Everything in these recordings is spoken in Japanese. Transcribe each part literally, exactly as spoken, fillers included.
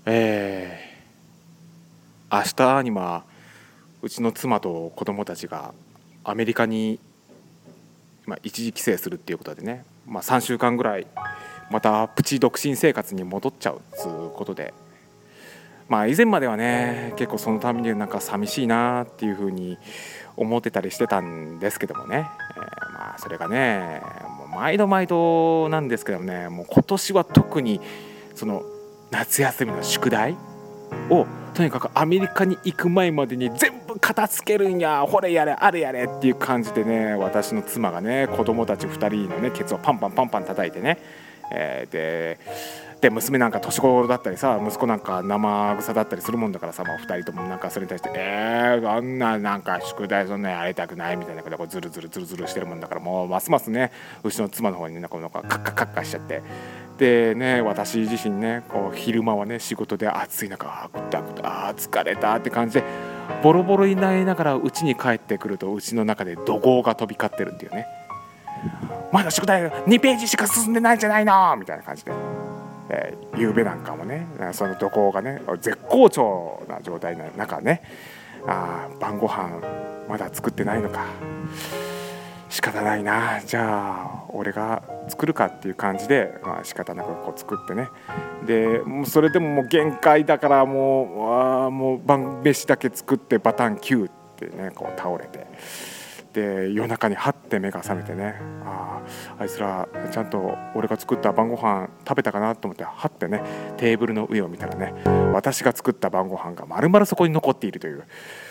えー、明日にはうちの妻と子供たちがアメリカに、まあ、一時帰省するっていうことでね、まあ、さんしゅうかんぐらいまたプチ独身生活に戻っちゃうっつうことで、まあ以前まではね結構そのためになんか寂しいなっていうふうに思ってたりしてたんですけどもね、えー、まあそれがねもう毎度毎度なんですけどもね、もう今年は特にその夏休みの宿題をとにかくアメリカに行く前までに全部片付けるんや、ほれやれあれやれっていう感じでね、私の妻がね子供たちふたりのねケツをパンパンパンパン叩いてね、えー、でで娘なんか年頃だったりさ、息子なんか生臭だったりするもんだからさ、まあ、ふたりともなんかそれに対してえー、あんななんか宿題そんなやりたくないみたいなことでズルズルズルズルしてるもんだから、もうますますねうちの妻の方にねなんかカッカカッカしちゃって、でね私自身ねこう昼間はね仕事で暑い中あーくたくたあー疲れたって感じでボロボロになりながらうちに帰ってくると、うちの中で怒号が飛び交ってるっていうね、まだ宿題にページしか進んでないんじゃないのみたいな感じで、えー、夕べなんかもねその怒号がね絶好調な状態の中ね、あ晩ご飯まだ作ってないのか、仕方ないな、じゃあ俺が作るかっていう感じで、まあ、仕方なくこう作ってね、でもうそれでももう限界だからもうあもう晩飯だけ作ってバタンキューってねこう倒れて、で夜中にハッて目が覚めてね、ああいつらちゃんと俺が作った晩ご飯食べたかなと思ってハッてねテーブルの上を見たらね、私が作った晩ご飯が丸々そこに残っているという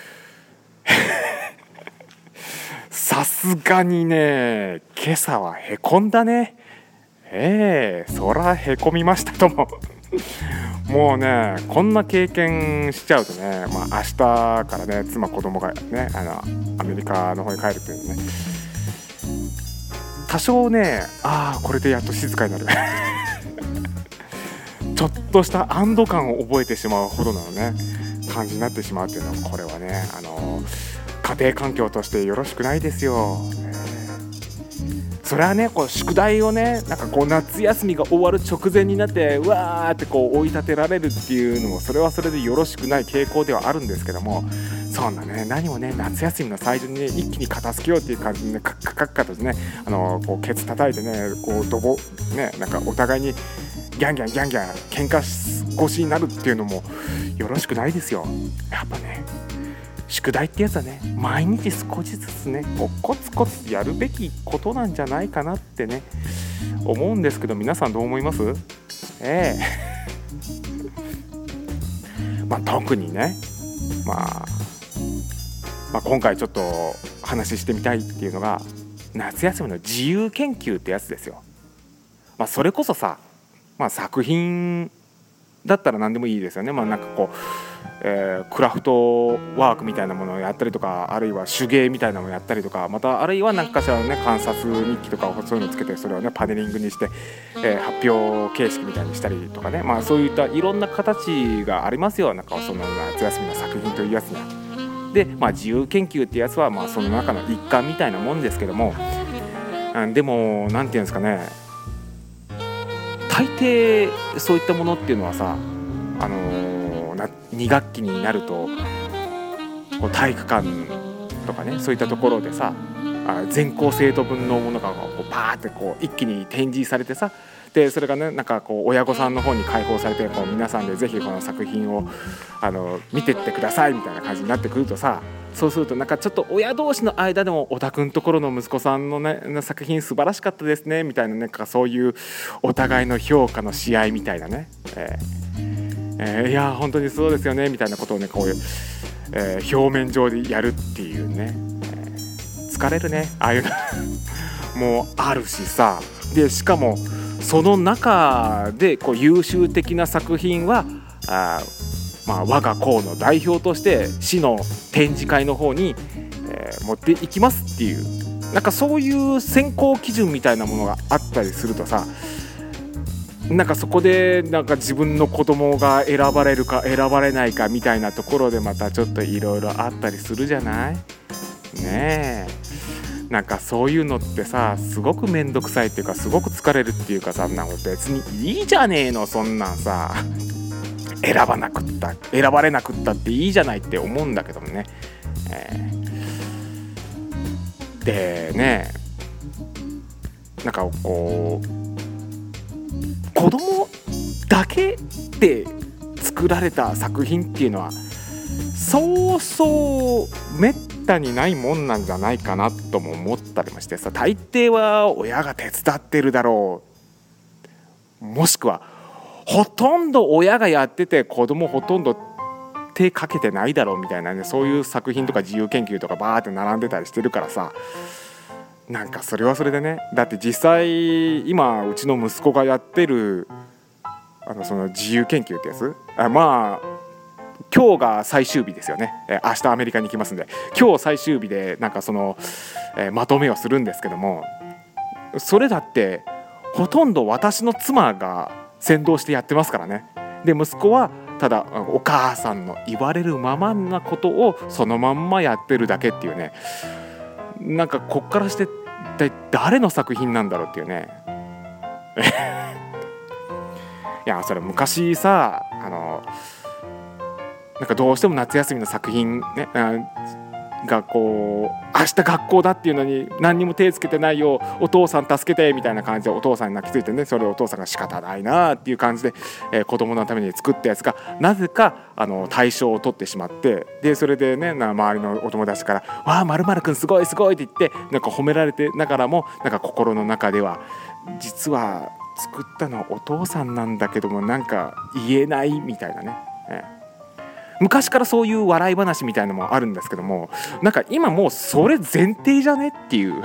さすがにね今朝はへこんだね。ええー、そらへこみましたとももうねこんな経験しちゃうとね、まあ、明日からね妻子供がねあのアメリカの方に帰るっていうね、多少ねああこれでやっと静かになるちょっとした安堵感を覚えてしまうほどのね感じになってしまうっていうのは、これはねあの家庭環境としてよろしくないですよ。それはねこう宿題をねなんかこう夏休みが終わる直前になってうわーってこう追い立てられるっていうのもそれはそれでよろしくない傾向ではあるんですけども、そんなね何もね夏休みの最初にね一気に片付けようっていう感じでねカッカカッカとねあのこうケツ叩いてねこうどこねなんかお互いにギャンギャンギャンギャン喧嘩腰になるっていうのもよろしくないですよ。やっぱね宿題ってやつはね毎日少しずつねこうコツコツやるべきことなんじゃないかなってね思うんですけど、皆さんどう思います？ええまあ特にね、まあ、まあ今回ちょっと話してみたいっていうのが夏休みの自由研究ってやつですよ。まあそれこそさ、まあ作品だったら何でもいいですよね。まあなんかこうえー、クラフトワークみたいなものをやったりとか、あるいは手芸みたいなものをやったりとか、またあるいは何かしらのね観察日記とかそういうのをつけてそれをねパネリングにして、えー、発表形式みたいにしたりとかね、まあそういったいろんな形がありますよ。なんかその夏休みの作品というやつには。で、まあ自由研究ってやつはまあその中の一環みたいなもんですけども、うん、でもなんていうんですかね、大抵そういったものっていうのはさ、あのーに学期になるとこう体育館とかねそういったところでさ全校生徒分のものがこうパーってこう一気に展示されてさ、でそれがねなんかこう親御さんの方に開放されてこう皆さんでぜひこの作品をあの見てってくださいみたいな感じになってくるとさ、そうするとなんかちょっと親同士の間でもおたくんところの息子さんのね作品素晴らしかったですねみたいなね、そういうお互いの評価の試合みたいなね、えーえー、いや本当にそうですよねみたいなことをねこういう、えー、表面上でやるっていうね、えー、疲れるねああいうのもうあるしさ、でしかもその中でこう優秀的な作品はあ、まあ、我が校の代表として市の展示会の方に、えー、持っていきますっていう、なんかそういう選考基準みたいなものがあったりするとさ、なんかそこでなんか自分の子供が選ばれるか選ばれないかみたいなところでまたちょっといろいろあったりするじゃないねえ。なんかそういうのってさすごくめんどくさいっていうかすごく疲れるっていうかさ、なんか別にいいじゃねえのそんなんさ選ばなくった選ばれなくったっていいじゃないって思うんだけどもね、えー、でねなんかこう子供だけで作られた作品っていうのはそうそうめったにないもんなんじゃないかなとも思ったりもしてさ、大抵は親が手伝ってるだろう、もしくはほとんど親がやってて子供ほとんど手かけてないだろうみたいなね、そういう作品とか自由研究とかバーって並んでたりしてるからさ、なんかそれはそれでね、だって実際今うちの息子がやってるあのその自由研究ってやつ、あまあ今日が最終日ですよね、えー、明日アメリカに行きますんで今日最終日でなんかその、えー、まとめをするんですけども、それだってほとんど私の妻が先導してやってますからね。で息子はただお母さんの言われるままなことをそのまんまやってるだけっていうね、なんかこっからして一体誰の作品なんだろうっていうねいやそれ昔さあのなんかどうしても夏休みの作品、ね、がこう明日学校だっていうのに何にも手つけてないよお父さん助けてみたいな感じでお父さんに泣きついてね、それをお父さんが仕方ないなっていう感じで、えー、子供のために作ったやつがなぜかあの大賞を取ってしまって、でそれでね周りのお友達から「わあ〇〇くんすごいすごい」って言ってなんか褒められてながらも、なんか心の中では実は作ったのはお父さんなんだけどもなんか言えないみたいなね、えー昔からそういう笑い話みたいなのもあるんですけども、なんか今もうそれ前提じゃねっていう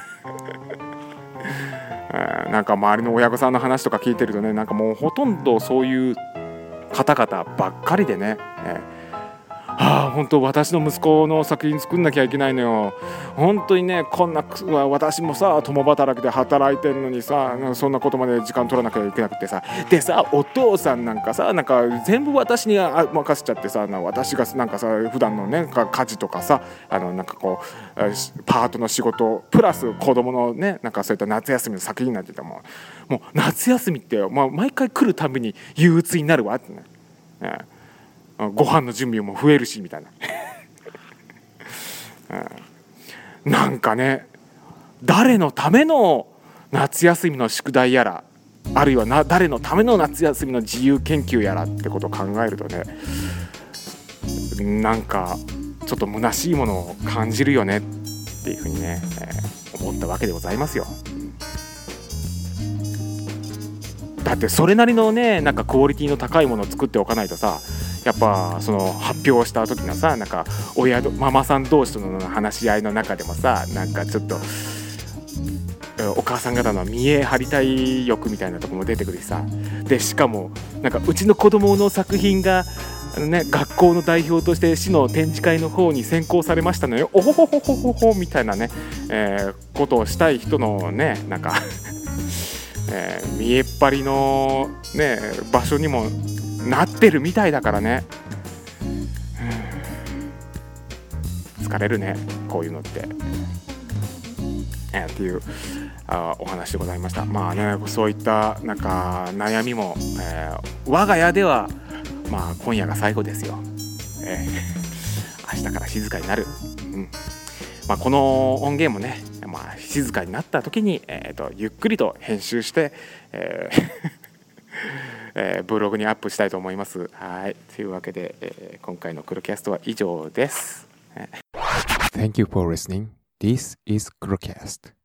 なんか周りの親御さんの話とか聞いてるとね、なんかもうほとんどそういう方々ばっかりでね、えーはあ、本当私の息子の作品作んなきゃいけないのよ。本当にねこんな私もさ共働きで働いてんのにさそんなことまで時間取らなきゃいけなくてさ、でさお父さんなんかさなんか全部私に任せちゃってさ、私がなんかさ普段のね家事とかさあのなんかこうパートの仕事プラス子供のねなんかそういった夏休みの作品になってたもん、もう夏休みって、まあ、毎回来るたびに憂鬱になるわってね、ええご飯の準備も増えるしみたいななんかね誰のための夏休みの宿題やらあるいはな誰のための夏休みの自由研究やらってことを考えるとね、なんかちょっと虚しいものを感じるよねっていうふうにね、えー、思ったわけでございますよ。だってそれなりのねなんかクオリティの高いものを作っておかないとさ、やっぱその発表した時のさなんか親ママさん同士との話し合いの中でもさなんかちょっとお母さん方の見栄張りたい欲みたいなところも出てくるしさ、でしかもなんかうちの子供の作品があの、ね、学校の代表として市の展示会の方に選考されましたのよおほほほほほほみたいなね、えー、ことをしたい人のねなんかえー、見えっ張りの、ね、場所にもなってるみたいだからね、疲れるねこういうのって、えー、っていうあお話でございました。まあねそういったなんか悩みも、えー、我が家ではまあ今夜が最後ですよ、えー、明日から静かになる、うんまあ、この音源もね、まあ、静かになった時に、えー、とゆっくりと編集して、えーえー、ブログにアップしたいと思います。はいというわけで、えー、今回のクロキャストは以上です。Thank you for listening. This is Crocast.